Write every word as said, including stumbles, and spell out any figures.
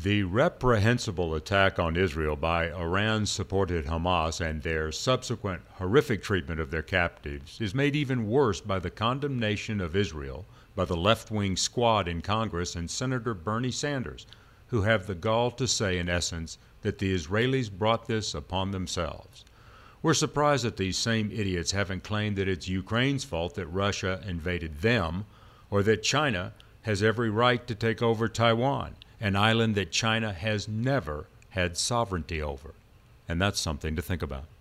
The reprehensible attack on Israel by Iran-supported Hamas and their subsequent horrific treatment of their captives is made even worse by the condemnation of Israel by the left-wing squad in Congress and Senator Bernie Sanders, who have the gall to say, in essence, that the Israelis brought this upon themselves. We're surprised that these same idiots haven't claimed that it's Ukraine's fault that Russia invaded them, or that China has every right to take over Taiwan, an island that China has never had sovereignty over. And that's something to think about.